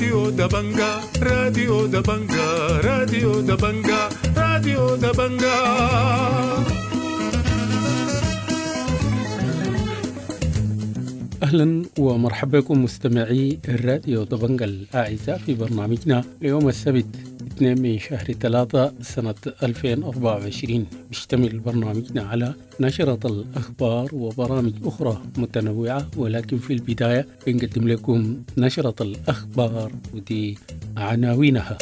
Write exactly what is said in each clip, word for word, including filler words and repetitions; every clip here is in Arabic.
راديو دبنجا راديو دبنجا راديو دبنجا راديو دبنجا. أهلا ومرحبا بكم مستمعي الراديو دبنجا الأعزاء في برنامجنا ليوم السبت اثنين من شهر ثلاثة سنة ألفين وأربعة وعشرين. بيشتمل برنامجنا على نشرة الأخبار وبرامج أخرى متنوعة، ولكن في البداية بنقدم لكم نشرة الأخبار ودي عناوينها.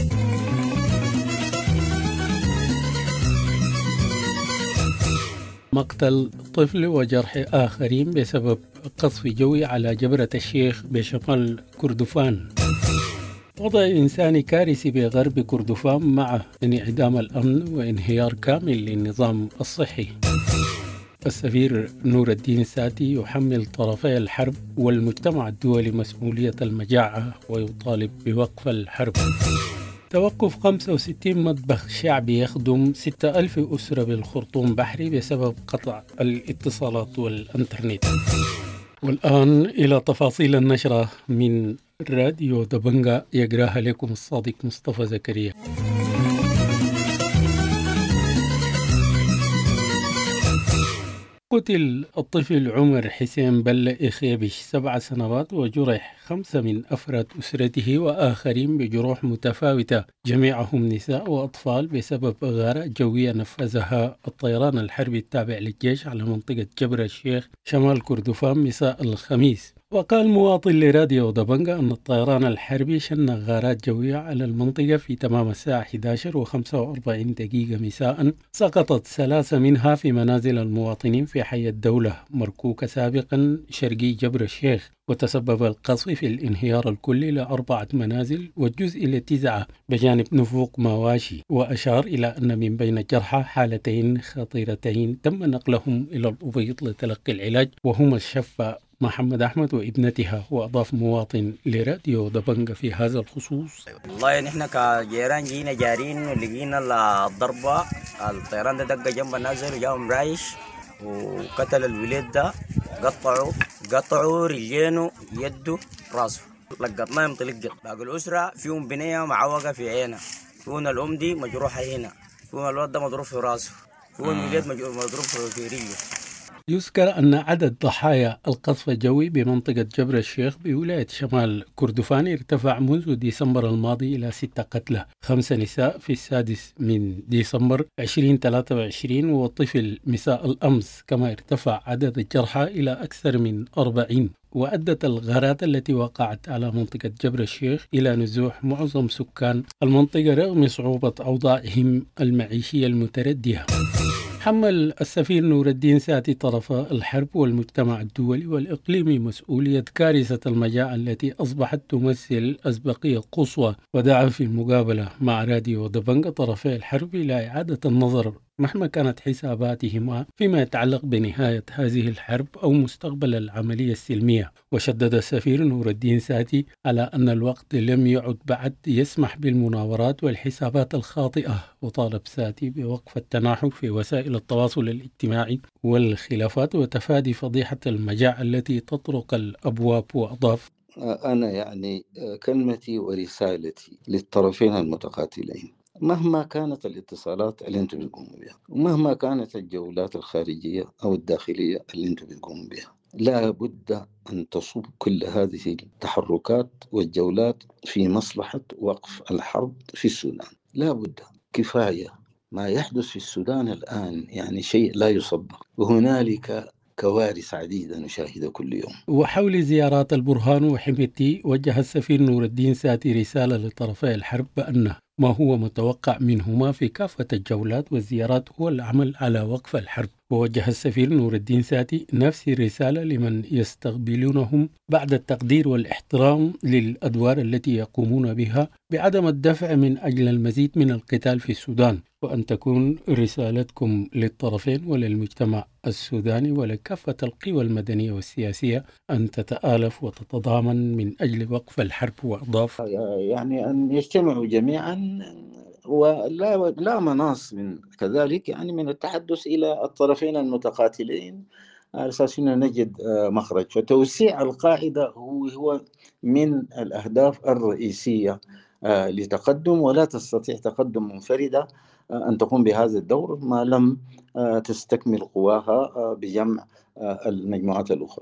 مقتل طفل وجرح آخرين بسبب قصف جوي على جبرة الشيخ بشمال كردفان. وضع إنساني كارثي بغرب كردفان مع انعدام الأمن وانهيار كامل للنظام الصحي. السفير نور الدين ساتي يحمل طرفي الحرب والمجتمع الدولي مسؤولية المجاعة ويطالب بوقف الحرب. توقف خمسة وستين مطبخ شعبي يخدم ستة ألف أسرة بالخرطوم بحري بسبب قطع الاتصالات والإنترنت. والآن إلى تفاصيل النشرة من راديو دبنجا، يقراها لكم الصادق مصطفى زكريا. قتل الطفل عمر حسين بل إخيبش سبع سنوات وجرح خمسة من أفراد أسرته وآخرين بجروح متفاوتة، جميعهم نساء وأطفال، بسبب غارة جوية نفذها الطيران الحربي التابع للجيش على منطقة جبر الشيخ شمال كردفان مساء الخميس. وقال مواطن لراديو دبنجا أن الطيران الحربي شن غارات جوية على المنطقة في تمام الساعة إحدى عشرة وخمسة وأربعين دقيقة مساء، سقطت ثلاثة منها في منازل المواطنين في حي الدولة مركوكة سابقا شرقي جبر الشيخ، وتسبب القصف في الانهيار الكلي لأربعة منازل والجزء لتسعة بجانب نفوق مواشي. وأشار إلى أن من بين الجرحى حالتين خطيرتين تم نقلهم إلى الأبيض لتلقي العلاج، وهما الشفة محمد أحمد وابنتها. وأضاف مواطن لراديو دبنجا في هذا الخصوص: والله نحن كجيران جينا جارين ولقينا الضربة، الطيران ده دق جنب النازل وجاهم رايش وقتل الولد ده، قطعوا قطعوا رجينه يده راسه، لقطناه مطلق. باقي الأسرة فيهم بنية معوقة في عينها، فيهم الأم دي مجروحة هنا، فيهم الولد ده مضروب في راسه، فيهم الولد مضروب في رجله. يذكر أن عدد ضحايا القصف الجوي بمنطقة جبر الشيخ بولاية شمال كردفان ارتفع منذ ديسمبر الماضي إلى ستة قتلى، خمسة نساء في السادس من ديسمبر ألفين وثلاثة وعشرين وطفل مساء الأمس، كما ارتفع عدد الجرحى إلى أكثر من أربعين. وأدت الغارات التي وقعت على منطقة جبر الشيخ إلى نزوح معظم سكان المنطقة رغم صعوبة أوضاعهم المعيشية المتردية. حمل السفير نور الدين ساتي طرف الحرب والمجتمع الدولي والإقليمي مسؤولية كارثة المجاعة التي أصبحت تمثل أسبقية قصوى، ودعا في المقابلة مع راديو دبنجا طرفي الحرب إلى إعادة النظر مهما كانت حساباتهما فيما يتعلق بنهاية هذه الحرب أو مستقبل العملية السلمية. وشدد السفير نور الدين ساتي على أن الوقت لم يعد بعد يسمح بالمناورات والحسابات الخاطئة، وطالب ساتي بوقف التناحر في وسائل التواصل الاجتماعي والخلافات وتفادي فضيحة المجاعة التي تطرق الأبواب. وأضاف: أنا يعني كلمتي ورسالتي للطرفين المتقاتلين، مهما كانت الاتصالات اللي انتم بتقوموا بها، ومهما كانت الجولات الخارجية أو الداخلية اللي انتم بتقوموا بها، لا بد أن تصب كل هذه التحركات والجولات في مصلحة وقف الحرب في السودان. لا بد، كفاية ما يحدث في السودان الآن، يعني شيء لا يصدق، وهنالك كوارث عديدة نشاهدها كل يوم. وحول زيارات البرهان وحميتي، وجه السفير نور الدين ساتي رسالة لطرفي الحرب بأن ما هو متوقع منهما في كافة الجولات والزيارات هو العمل على وقف الحرب. ووجه السفير نور الدين ساتي نفس الرسالة لمن يستقبلونهم بعد التقدير والاحترام للأدوار التي يقومون بها بعدم الدفع من أجل المزيد من القتال في السودان، وأن تكون رسالتكم للطرفين وللمجتمع السوداني ولكافة القوى المدنية والسياسية أن تتآلف وتتضامن من أجل وقف الحرب. وأضاف: يعني أن يجتمعوا جميعا ولا لا مناص من كذلك، يعني من التحدث إلى الطرفين المتقاتلين على أساس أن نجد مخرج. فتوسيع القاعدة هو هو من الأهداف الرئيسية لتقدم، ولا تستطيع تقدم منفردة أن تقوم بهذا الدور ما لم تستكمل قواها بجمع المجموعات الأخرى.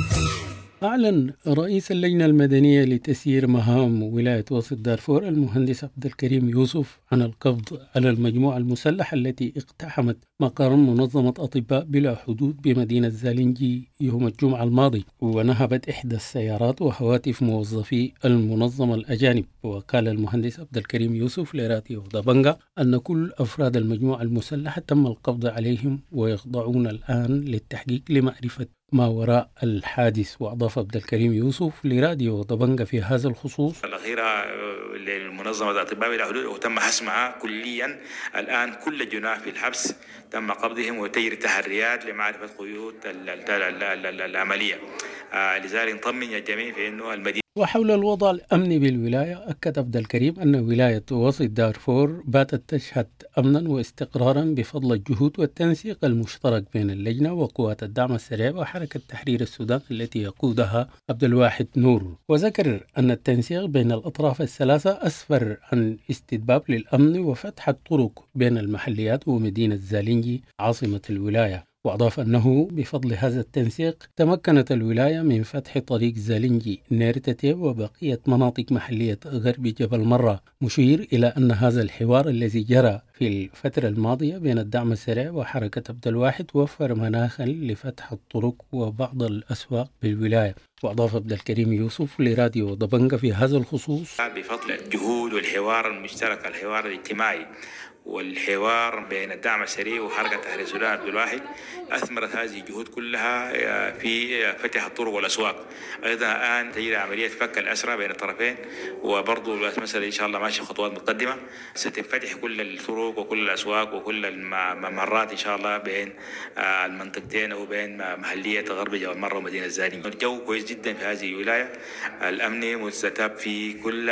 أعلن رئيس اللجنة المدنية لتسيير مهام ولاية وسط دارفور المهندس عبد الكريم يوسف عن القبض على المجموعة المسلحة التي اقتحمت مقر منظمة أطباء بلا حدود بمدينة زالنجي يوم الجمعة الماضي، ونهبت إحدى السيارات وهواتف موظفي المنظمة الأجانب. وقال المهندس عبد الكريم يوسف لراديو دبنجا أن كل أفراد المجموعة المسلحة تم القبض عليهم ويخضعون الآن للتحقيق لمعرفة ما وراء الحادث. وأضاف عبد الكريم يوسف لراديو دبنجا في هذا الخصوص: الأخيرة للمنظمة الأطباء بلا حدود وتم حسمها كليا الآن، كل جناح في الحبس تم قبضهم وتجري تحريات لمعرفة قيود العملية. لذلك نطمن الجميع في أنه المدينة. وحول الوضع الأمني بالولاية، أكد عبد الكريم أن ولاية وسط دارفور باتت تشهد أمنا واستقرارا بفضل الجهود والتنسيق المشترك بين اللجنة وقوات الدعم السريع وحركة تحرير السودان التي يقودها عبد الواحد نور. وذكر أن التنسيق بين الأطراف الثلاثة أسفر عن استتباب للأمن وفتح الطرق بين المحليات ومدينة زالنجي عاصمة الولاية. وأضاف أنه بفضل هذا التنسيق تمكنت الولاية من فتح طريق زالنجي نيرتتي وبقية مناطق محلية غرب جبل مرة، مشير إلى أن هذا الحوار الذي جرى في الفترة الماضية بين الدعم السريع وحركة عبد الواحد وفر مناخا لفتح الطرق وبعض الأسواق بالولاية. وأضاف عبد الكريم يوسف لراديو دبنجا في هذا الخصوص: بفضل الجهود والحوار المشترك، الحوار الاجتماعي والحوار بين الدعم السريع وحركة تحرير السودان عبد الواحد، أثمرت هذه الجهود كلها في فتح الطرق والأسواق. أيضا الآن تجري عملية فك الأسرى بين الطرفين، وبرضو المسألة إن شاء الله ماشية خطوات متقدمة، ستنفتح كل الطرق وكل الأسواق وكل الممرات إن شاء الله بين المنطقتين وبين محلية غرب جبل مرة ومدينة زالنجي. الجو كويس جدا في هذه الولاية، الأمن مستتب في كل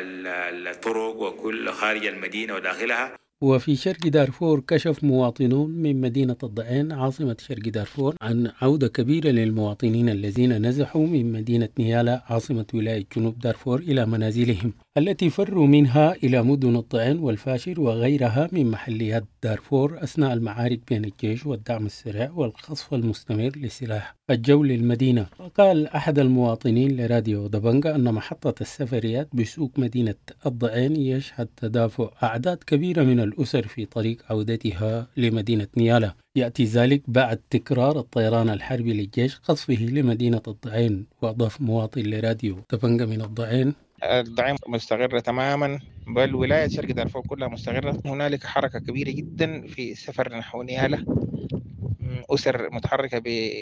الطرق وكل خارج المدينة وداخلها. وفي شرق دارفور كشف مواطنون من مدينة الضعين عاصمة شرق دارفور عن عودة كبيرة للمواطنين الذين نزحوا من مدينة نيالا عاصمة ولاية جنوب دارفور إلى منازلهم التي فروا منها إلى مدن الضعين والفاشر وغيرها من محليات دارفور أثناء المعارك بين الجيش والدعم السريع والقصف المستمر لسلاح الجو للمدينة. وقال أحد المواطنين لراديو دبنجا أن محطة السفريات بسوق مدينة الضعين يشهد تدافع أعداد كبيرة من الأسر في طريق عودتها لمدينة نيالا، يأتي ذلك بعد تكرار الطيران الحربي للجيش قصفه لمدينة الضعين. وأضاف مواطن لراديو دبنجا من الضعين: الضعين مستقرة تماما، بل ولاية شرق دارفور كلها مستقرة. هنالك حركة كبيرة جدا في السفر نحو نيالا، أسر متحركة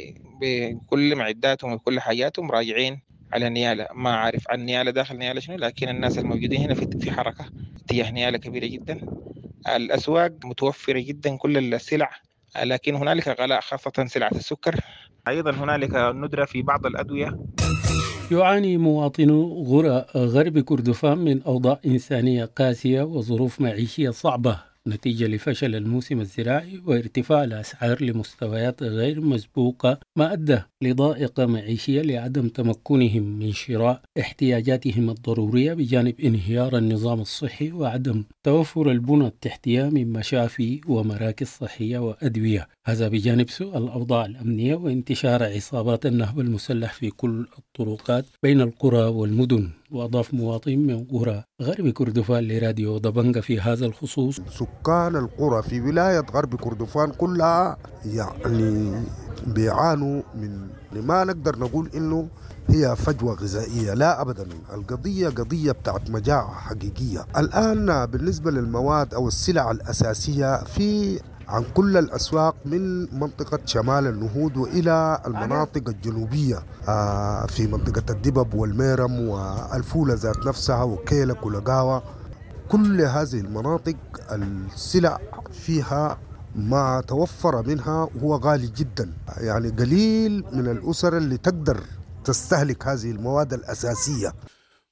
بكل معداتهم وكل حاجاتهم راجعين على نيالا. ما عارف عن نيالا داخل نيالا شنو، لكن الناس الموجودين هنا في حركة اتجاه نيالا كبيرة جدا. الأسواق متوفرة جدا كل السلع، لكن هنالك غلاء خاصة سلعة السكر. أيضا هنالك ندرة في بعض الأدوية. يعاني مواطنو غرة غرب كردفان من أوضاع إنسانية قاسية وظروف معيشية صعبة نتيجة لفشل الموسم الزراعي وارتفاع الأسعار لمستويات غير مسبوقة، ما أدى لضائقة معيشية لعدم تمكنهم من شراء احتياجاتهم الضرورية، بجانب انهيار النظام الصحي وعدم توفر البنى التحتية من مشافي ومراكز صحية وأدوية. هذا بجانب سوء الأوضاع الأمنية وانتشار عصابات النهب المسلح في كل الطرقات بين القرى والمدن. وأضاف مواطن من قرى غرب كردفان لراديو دبنجا في هذا الخصوص: سكان القرى في ولاية غرب كردفان كلها يعني بيعانوا من، ما نقدر نقول إنه هي فجوة غذائية، لا أبدا. القضية قضية بتاعت مجاعة حقيقية. الآن بالنسبة للمواد أو السلع الأساسية في عن كل الأسواق من منطقة شمال النهود وإلى المناطق الجنوبية في منطقة الدبب والميرم والفولة ذات نفسها وكيلك ولقاوة. كل هذه المناطق السلع فيها ما توفر منها هو غالي جدا، يعني قليل من الأسر اللي تقدر تستهلك هذه المواد الأساسية.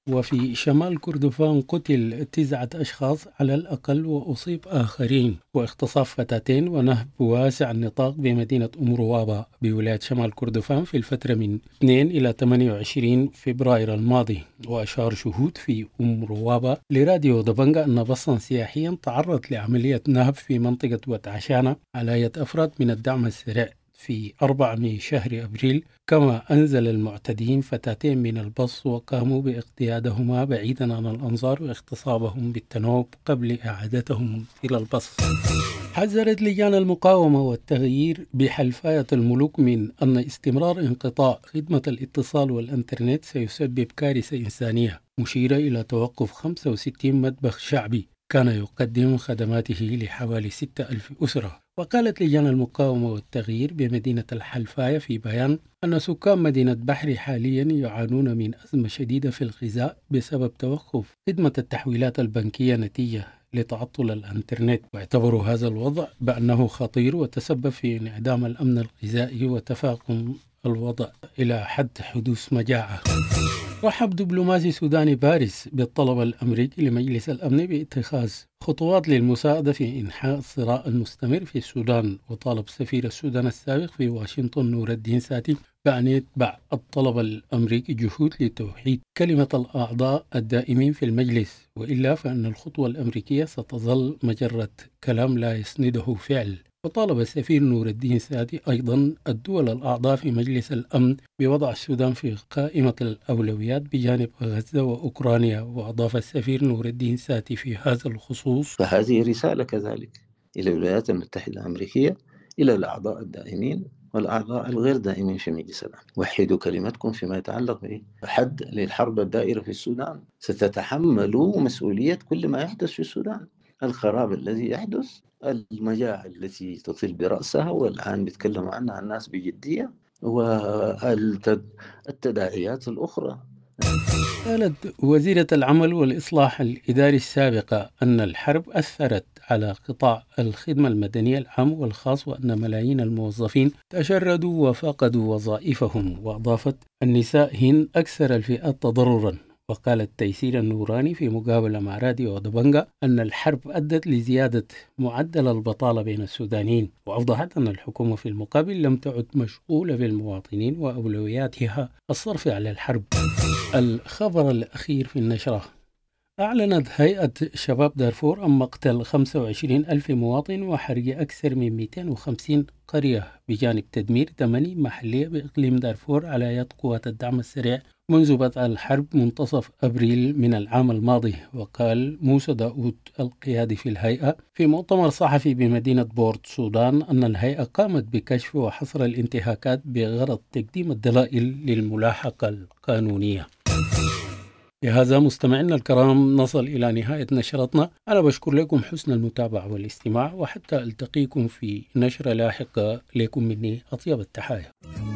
وفي شمال كردفان قتل تسعة أشخاص على الأقل وأصيب آخرين، واغتصاف فتاتين ونهب واسع النطاق بمدينة أم روابة بولاية شمال كردفان في الفترة من اثنين إلى ثمانية وعشرين فبراير الماضي. وأشار شهود في أم روابة لراديو دبنجا أن بصا سياحيا تعرض لعملية نهب في منطقة وتعشانة على يد أفراد من الدعم السريع في أربعة من شهر أبريل، كما أنزل المعتدين فتاتين من البص وقاموا باقتيادهما بعيدا عن الأنظار واغتصابهم بالتنوب قبل إعادتهم إلى البص. حذرت لجان المقاومة والتغيير بحلفاية الملوك من أن استمرار انقطاع خدمة الاتصال والإنترنت سيسبب كارثة إنسانية، مشيرة إلى توقف خمسة وستين مطبخ شعبي كان يقدم خدماته لحوالي ستة ألف أسرة. وقالت لجان المقاومة والتغيير بمدينة الحلفاية في بيان أن سكان مدينة بحري حاليا يعانون من أزمة شديدة في الغذاء بسبب توقف خدمة التحويلات البنكية نتيجة لتعطل الإنترنت، واعتبروا هذا الوضع بأنه خطير وتسبب في انعدام الأمن الغذائي وتفاقم الوضع إلى حد حدوث مجاعة. رحب دبلوماسي سوداني باريس بالطلب الأمريكي لمجلس الأمن باتخاذ خطوات للمساعدة في إنحاء الصراع المستمر في السودان، وطالب سفير السودان السابق في واشنطن نور الدين ساتي بأن يتبع الطلب الأمريكي جهود لتوحيد كلمة الأعضاء الدائمين في المجلس، وإلا فإن الخطوة الأمريكية ستظل مجرد كلام لا يسنده فعل. وطالب السفير نور الدين ساتي أيضا الدول الأعضاء في مجلس الأمن بوضع السودان في قائمة الأولويات بجانب غزة وأوكرانيا. وأضاف السفير نور الدين ساتي في هذا الخصوص: فهذه رسالة كذلك إلى الولايات المتحدة الأمريكية، إلى الأعضاء الدائمين والأعضاء الغير دائمين في مجلس الأمن: وحدوا كلمتكم فيما يتعلق بحد للحرب الدائرة في السودان. ستتحملوا مسؤولية كل ما يحدث في السودان، الخراب الذي يحدث، المجاعة التي تطل برأسها والآن بيتكلموا عنها الناس بجدية، والتداعيات الأخرى. قالت وزيرة العمل والإصلاح الإداري السابقة أن الحرب أثرت على قطاع الخدمة المدنية العام والخاص، وأن ملايين الموظفين تشردوا وفقدوا وظائفهم. وأضافت النساء هن أكثر الفئات تضررا. وقالت تيسير النوراني في مقابلة مع راديو دبنجا أن الحرب أدت لزيادة معدل البطالة بين السودانيين، وأوضحت أن الحكومة في المقابل لم تعد مشغولة بالمواطنين وأولوياتها الصرف على الحرب. الخبر الأخير في النشرة: أعلنت هيئة شباب دارفور عن مقتل خمسة وعشرين ألف مواطن وحرق أكثر من مئتين وخمسين قرية بجانب تدمير ثمانية محلية بإقليم دارفور على يد قوات الدعم السريع منذ بدء الحرب منتصف أبريل من العام الماضي. وقال موسى داود القيادي في الهيئة في مؤتمر صحفي بمدينة بورت سودان أن الهيئة قامت بكشف وحصر الانتهاكات بغرض تقديم الدلائل للملاحقة القانونية. بهذا مستمعينا الكرام نصل إلى نهاية نشرتنا. أنا بشكر لكم حسن المتابعة والاستماع، وحتى ألتقيكم في نشرة لاحقة لكم مني أطيب التحايا.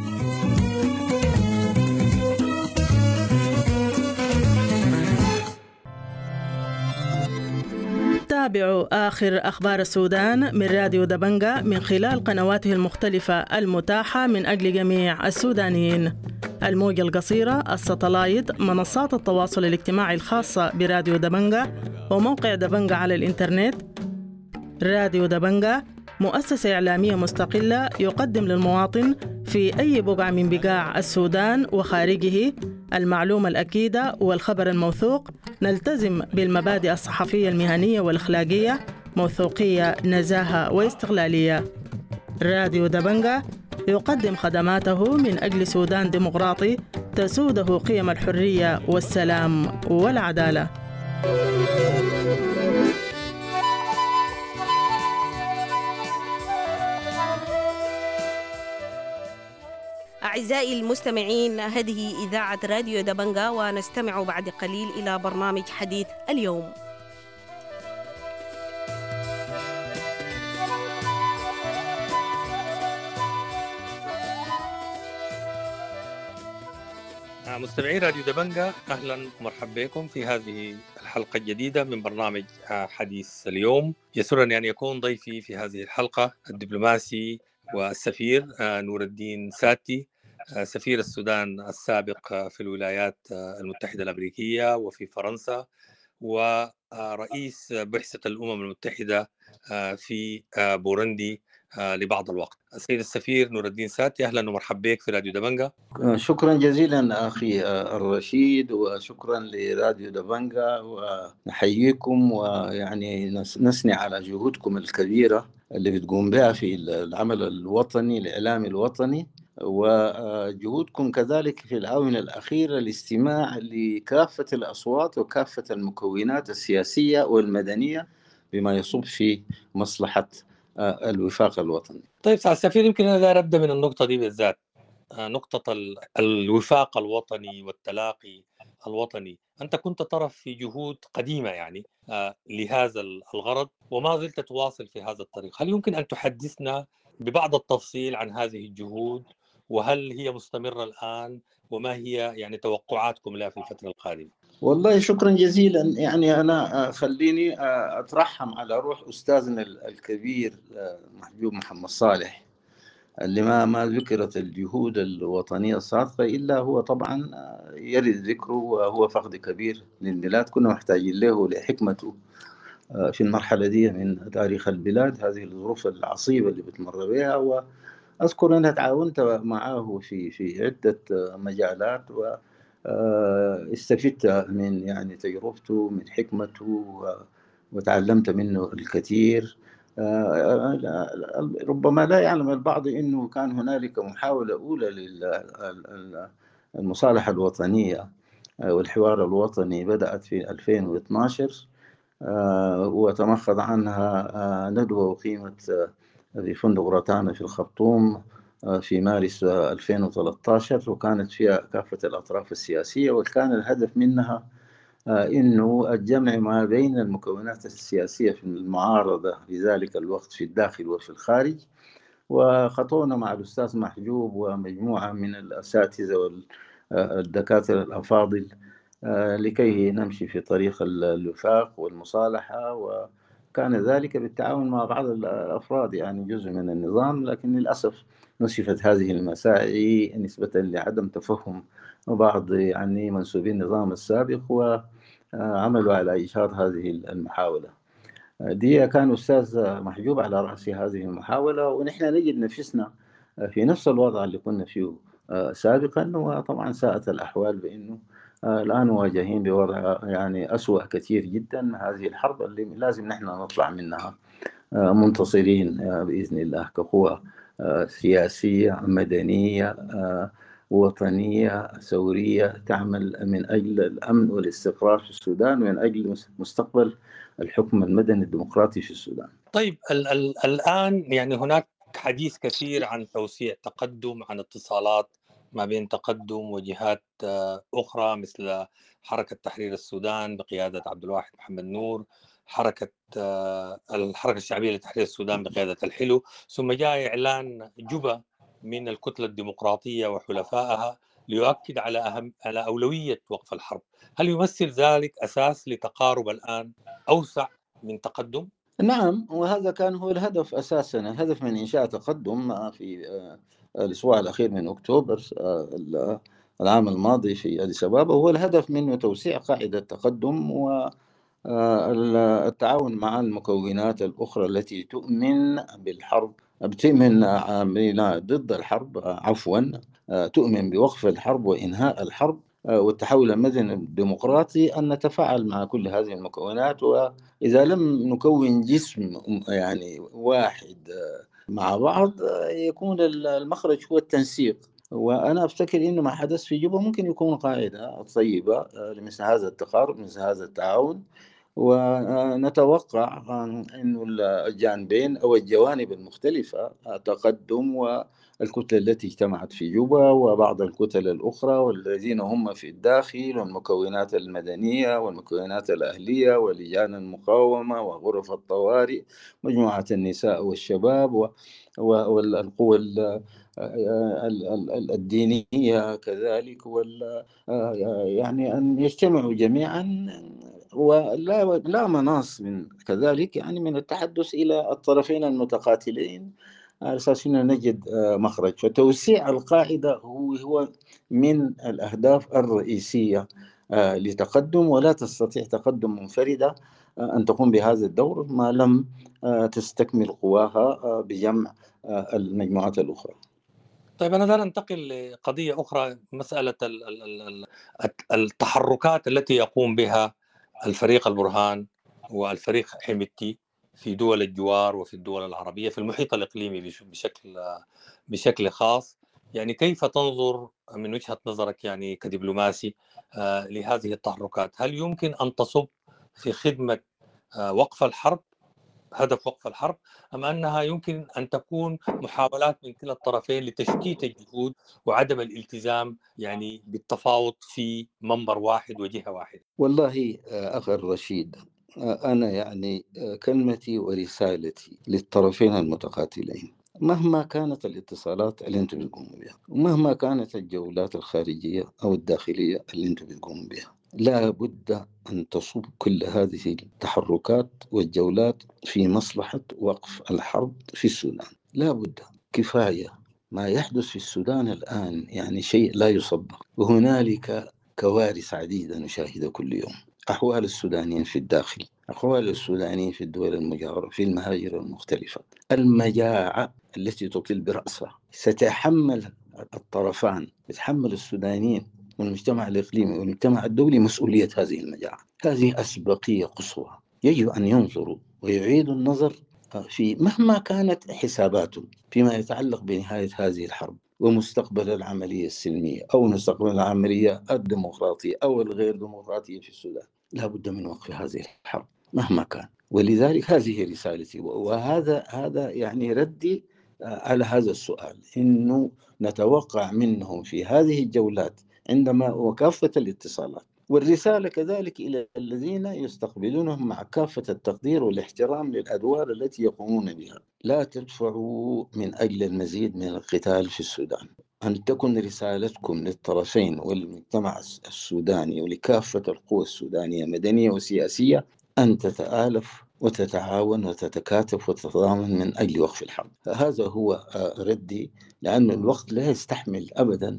تابعوا آخر أخبار السودان من راديو دبنجا من خلال قنواته المختلفة المتاحة من أجل جميع السودانيين: الموجة القصيرة، الساتلايت، منصات التواصل الاجتماعي الخاصة براديو دبنجا، وموقع دبنجا على الإنترنت. راديو دبنجا مؤسسة إعلامية مستقلة يقدم للمواطن في أي بقعة من بقاع السودان وخارجه المعلومة الأكيدة والخبر الموثوق. نلتزم بالمبادئ الصحفية المهنية والأخلاقية: موثوقية، نزاهة، واستقلالية. راديو دبنجا يقدم خدماته من أجل سودان ديمقراطي تسوده قيم الحرية والسلام والعدالة. أعزائي المستمعين، هذه إذاعة راديو دبنجا، ونستمع بعد قليل إلى برنامج حديث اليوم. مستمعين راديو دبنجا، أهلا ومرحبا بكم في هذه الحلقة الجديدة من برنامج حديث اليوم. يسرني أن يكون ضيفي في هذه الحلقة الدبلوماسي والسفير نور الدين ساتي سفير السودان السابق في الولايات المتحدة الأمريكية وفي فرنسا، ورئيس بعثة الأمم المتحدة في بوروندي لبعض الوقت. السيد السفير نور الدين ساتي، أهلا ومرحبا بك في راديو دبنجة. شكرا جزيلا أخي الرشيد، وشكرا لراديو دبنجة، ونحييكم ويعني نثني على جهودكم الكبيرة اللي بتقوم بها في العمل الوطني الإعلامي الوطني، وجهودكم كذلك في الآونة الأخيرة الاستماع لكافة الأصوات وكافة المكونات السياسية والمدنية بما يصب في مصلحة الوفاق الوطني. طيب سعد السفير، يمكن أنا أبدأ من النقطة دي بالذات، نقطة الوفاق الوطني والتلاقي الوطني. أنت كنت طرف في جهود قديمة يعني لهذا الغرض، وما زلت تواصل في هذا الطريق. هل يمكن أن تحدثنا ببعض التفصيل عن هذه الجهود، وهل هي مستمرة الآن، وما هي يعني توقعاتكم لها في الفترة القادمة؟ والله شكرا جزيلا. يعني أنا خليني أترحم على روح أستاذنا الكبير محجوب محمد صالح، اللي ما ما ذكرت الجهود الوطنية الصادقة إلا هو طبعا يرد ذكره، وهو فقد كبير للبلاد. كنا محتاجين له لحكمته في المرحلة دي من تاريخ البلاد، هذه الظروف العصيبة اللي بتمر بها. وأذكر أنها تعاونت معه في في عدة مجالات، واستفدت من يعني تجربته، من حكمته، وتعلمت منه الكثير. ربما لا يعلم البعض أنه كان هنالك محاولة أولى للمصالحة الوطنية والحوار الوطني، بدأت في ألفين واثني عشر، وتمخض عنها ندوة أقيمت في فندق روتانا في الخرطوم في مارس ألفين وثلاثة عشر، وكانت فيها كافة الأطراف السياسية، وكان الهدف منها إنه الجمع ما بين المكونات السياسية في المعارضة في ذلك الوقت في الداخل وفي الخارج. وخطونا مع الأستاذ محجوب ومجموعة من الأساتذة والدكاترة الأفاضل لكي نمشي في طريق الوفاق والمصالحة، وكان ذلك بالتعاون مع بعض الأفراد يعني جزء من النظام، لكن للأسف نسفت هذه المساعي نسبة لعدم تفهم بعض يعني منسوبي النظام السابق، وعملوا على إيجاد هذه المحاولة دي. كان أستاذ محجوب على رأس هذه المحاولة، ونحن نجد نفسنا في نفس الوضع اللي كنا فيه سابقا. وطبعا ساءت الأحوال بأنه الآن مواجهين بوضع يعني أسوأ كثير جدا. هذه الحرب اللي لازم نحن نطلع منها منتصرين بإذن الله، كقوة سياسية مدنية وطنية ثورية تعمل من أجل الأمن والاستقرار في السودان، ومن أجل مستقبل الحكم المدني الديمقراطي في السودان. طيب ال ال الآن يعني هناك حديث كثير عن توسيع تقدم، عن اتصالات ما بين تقدم وجهات أخرى مثل حركة تحرير السودان بقيادة عبد الواحد محمد نور، حركة الحركة الشعبية لتحرير السودان بقيادة الحلو، ثم جاء إعلان جوبا من الكتلة الديمقراطية وحلفائها ليؤكد على أهم على أولوية وقف الحرب. هل يمثل ذلك أساس لتقارب الآن أوسع من تقدم؟ نعم، وهذا كان هو الهدف أساسا، الهدف من إنشاء تقدم في الأسبوع الأخير من أكتوبر العام الماضي في أديس أبابا، هو الهدف منه توسيع قاعدة تقدم والتعاون مع المكونات الأخرى التي تؤمن بالحرب، تؤمن ضد الحرب عفوا تؤمن بوقف الحرب وإنهاء الحرب والتحول المدني الديمقراطي، أن نتفاعل مع كل هذه المكونات. وإذا لم نكون جسم يعني واحد مع بعض يكون المخرج هو التنسيق. وأنا أفتكر إنه ما حدث في جوبا ممكن يكون قاعدة طيبة لمثل هذا التقارب، مثل هذا التعاون. ونتوقع أن الجانبين أو الجوانب المختلفة تقدم، والكتلة التي اجتمعت في جوبا وبعض الكتل الأخرى والذين هم في الداخل والمكونات المدنية والمكونات الأهلية ولجان المقاومة وغرف الطوارئ، مجموعة النساء والشباب والقوى الدينية كذلك، وال يعني أن يجتمعوا جميعا، ولا لا مناص من كذلك يعني من التحدث إلى الطرفين المتقاتلين على أساس أنه نجد مخرج. فتوسيع القاعدة هو هو من الأهداف الرئيسية لتقدم، ولا تستطيع تقدم منفردة أن تقوم بهذا الدور ما لم تستكمل قواها بجمع المجموعات الأخرى. طيب أنا دار أنتقل لقضية أخرى، مسألة التحركات التي يقوم بها الفريق البرهان والفريق حميدتي في دول الجوار وفي الدول العربية في المحيط الإقليمي بشكل بشكل خاص. يعني كيف تنظر من وجهة نظرك يعني كدبلوماسي لهذه التحركات؟ هل يمكن أن تصب في خدمة وقف الحرب، هدف وقف الحرب، أم أنها يمكن أن تكون محاولات من كلا الطرفين لتشتيت الجهود وعدم الالتزام يعني بالتفاوض في منبر واحد وجهة واحدة؟ والله أخي الرشيد، أنا يعني كلمتي ورسالتي للطرفين المتقاتلين، مهما كانت الاتصالات اللي أنتم بتقوموا بها، ومهما كانت الجولات الخارجية أو الداخلية اللي أنتم بتقوموا بها، لا بد أن تصب كل هذه التحركات والجولات في مصلحة وقف الحرب في السودان. لا بد. كفاية ما يحدث في السودان الآن، يعني شيء لا يصدق، وهنالك كوارث عديدة نشاهدها كل يوم. أحوال السودانيين في الداخل، أحوال السودانيين في الدول المجاورة، في المهاجر المختلفة، المجاعة التي تطل برأسها. ستحمل الطرفان، يتحمل السودانيين والمجتمع الإقليمي والمجتمع الدولي مسؤولية هذه المجاعة. هذه أسبقية قصوى، يجب أن ينظروا ويعيدوا النظر في مهما كانت حساباتهم فيما يتعلق بنهاية هذه الحرب ومستقبل العملية السلمية أو مستقبل العملية الديمقراطية أو الغير ديمقراطية في السودان. لا بد من وقف هذه الحرب مهما كان. ولذلك هذه رسالتي، وهذا هذا يعني ردي على هذا السؤال، إنه نتوقع منهم في هذه الجولات عندما وكافة الاتصالات والرسالة كذلك إلى الذين يستقبلونهم مع كافة التقدير والاحترام للأدوار التي يقومون بها، لا تدفعوا من أجل المزيد من القتال في السودان. أن تكن رسالتكم للطرفين والمجتمع السوداني ولكافة القوى السودانية مدنية وسياسية أن تتآلف وتتعاون وتتكاتف وتتضامن من أجل وقف الحرب. هذا هو ردي، لأن الوقت لا يستحمل أبدا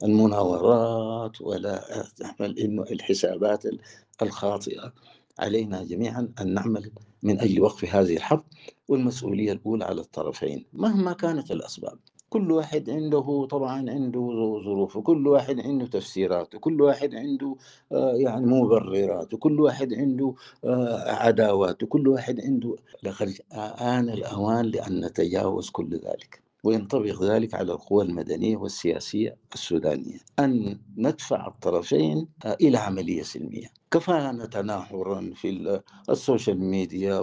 المناورات ولا يستحمل إنه الحسابات الخاطئة. علينا جميعا أن نعمل من أجل وقف هذه الحرب، والمسؤولية الأولى على الطرفين مهما كانت الأسباب. كل واحد عنده طبعا عنده ظروف، وكل واحد عنده تفسيرات، وكل واحد عنده يعني مبررات، وكل واحد عنده عداوات، وكل واحد عنده. لقد آن الأوان لأن نتجاوز كل ذلك وينطبق ذلك على القوى المدنية والسياسية السودانية، أن ندفع الطرفين إلى عملية سلمية. كفانا تناحرا في السوشيال ميديا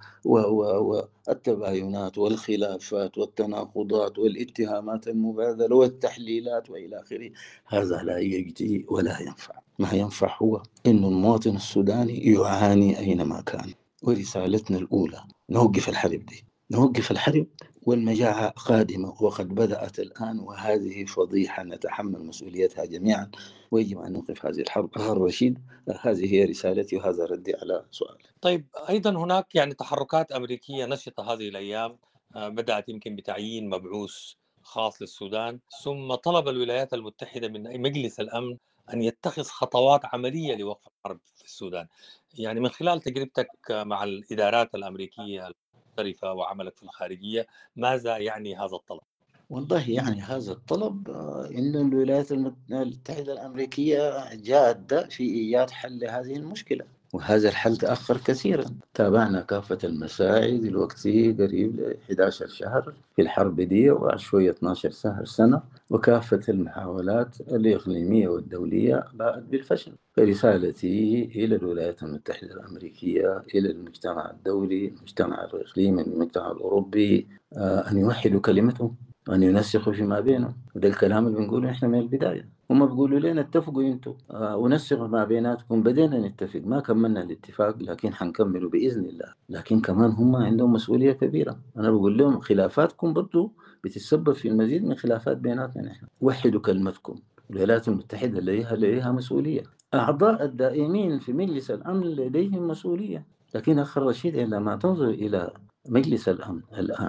والتباينات والخلافات والتناقضات والاتهامات المبادلة والتحليلات وإلى آخره. هذا لا يجدي ولا ينفع. ما ينفع هو إن المواطن السوداني يعاني أينما كان. ورسالتنا الأولى نوقف الحرب دي، نوقف الحرب، والمجاعة قادمة وقد بدأت الآن، وهذه فضيحة نتحمل مسؤوليتها جميعا، ويجب أن نوقف هذه الحرب. أخي الرشيد، هذه هي رسالتي وهذا ردي على سؤال. طيب أيضا هناك يعني تحركات أمريكية نشطة هذه الأيام، بدأت يمكن بتعيين مبعوث خاص للسودان، ثم طلب الولايات المتحدة من مجلس الأمن أن يتخذ خطوات عملية لوقف الحرب في السودان. يعني من خلال تجربتك مع الإدارات الأمريكية المختلفة وعملك في الخارجية، ماذا يعني هذا الطلب؟ والله يعني هذا الطلب إن الولايات المتحدة الأمريكية جادة في إيجاد حل لهذه المشكلة، وهذا الحل تأخر كثيرا. تابعنا كافة المساعي دلوقتي قريب إحدى عشر شهر في الحرب دي، وشوية اثنا عشر شهر سنة، وكافة المحاولات الإقليمية والدولية باءت بالفشل. فرسالتي إلى الولايات المتحدة الأمريكية، إلى المجتمع الدولي، المجتمع الإقليمي، المجتمع الأوروبي، أن يوحدوا كلمتهم وأن ينسقوا فيما بينهم. وده الكلام اللي بنقوله إحنا من البداية. هم بيقولوا لنا اتفقوا انتوا آه ونسقوا ما بيناتكم، بدينا نتفق، ما كملنا الاتفاق لكن حنكمله بإذن الله. لكن كمان هم عندهم مسؤولية كبيرة. أنا بقول لهم خلافاتكم برضو بتتسبب في المزيد من خلافات بيناتنا نحن. وحدوا كلمتكم. الولايات المتحدة لديها لديها مسؤولية، أعضاء الدائمين في مجلس الأمن لديهم مسؤولية. لكن أخي الرشيد، عندما تنظر إلى مجلس الأمن الآن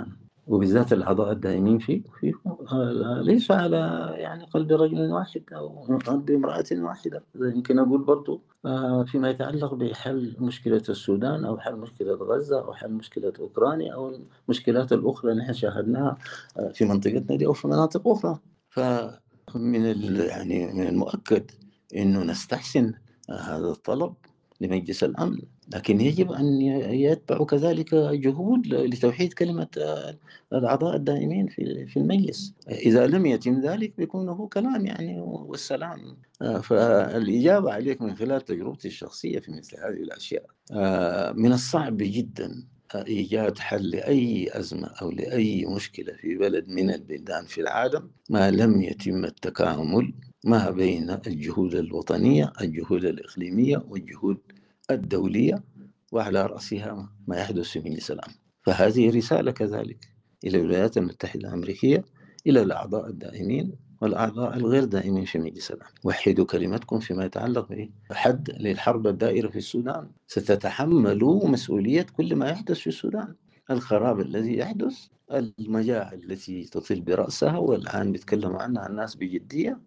وبالذات الأعضاء الدائمين فيه فيه ليس على يعني قلب رجل واحد أو قلب امرأة واحدة. يمكن أقول برضو فيما يتعلق بحل مشكلة السودان أو حل مشكلة غزة أو حل مشكلة أوكرانيا أو المشكلات الأخرى اللي نحن شاهدناها في منطقتنا دي أو في مناطق أخرى. فمن يعني من المؤكد إنه نستحسن هذا الطلب لمجلس الأمن، لكن يجب أن يتبع كذلك جهود لتوحيد كلمة الأعضاء الدائمين في في المجلس. إذا لم يتم ذلك بيكون هو كلام يعني والسلام. فالإجابة عليك من خلال تجربتي الشخصية في مثل هذه الأشياء، من الصعب جدا إيجاد حل لأي أزمة أو لأي مشكلة في بلد من البلدان في العالم ما لم يتم التكامل ما بين الجهود الوطنية، الجهود الإقليمية، والجهود الدولية، وعلى رأسها ما يحدث في مجلس الأمن. فهذه رسالة كذلك إلى الولايات المتحدة الأمريكية، إلى الأعضاء الدائمين والأعضاء الغير دائمين في مجلس الأمن: وحدوا كلمتكم فيما يتعلق بحد للحرب الدائرة في السودان. ستتحملوا مسؤولية كل ما يحدث في السودان، الخراب الذي يحدث، المجاعة التي تطل برأسها والآن بيتكلموا عنها الناس بجدية،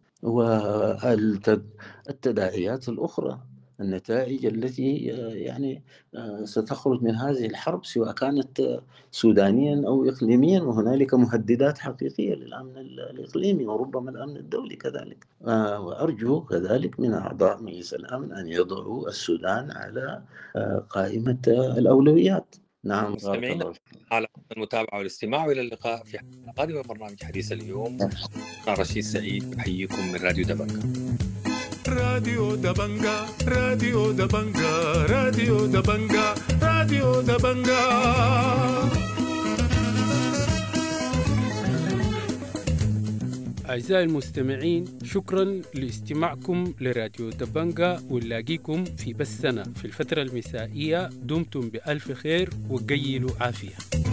والتداعيات الأخرى، النتائج التي يعني ستخرج من هذه الحرب سواء كانت سودانيا أو إقليميا. وهنالك مهددات حقيقية للأمن الإقليمي وربما الأمن الدولي كذلك. وأرجو كذلك من أعضاء مجلس الأمن أن يضعوا السودان على قائمة الأولويات. نعم مستمعينا على المتابعة والاستماع، وإلى اللقاء في حلقة قادمة من برنامج حديث اليوم. أنا رشيد سعيد أحييكم من راديو دبنجا. راديو دبنجا راديو دبنجا راديو دبنجا راديو دبنجا. أعزائي المستمعين، شكرا لاستماعكم لراديو دبنجا، ونلاقيكم في بثنا في الفترة المسائية. دمتم بألف خير وقيلوا عافية.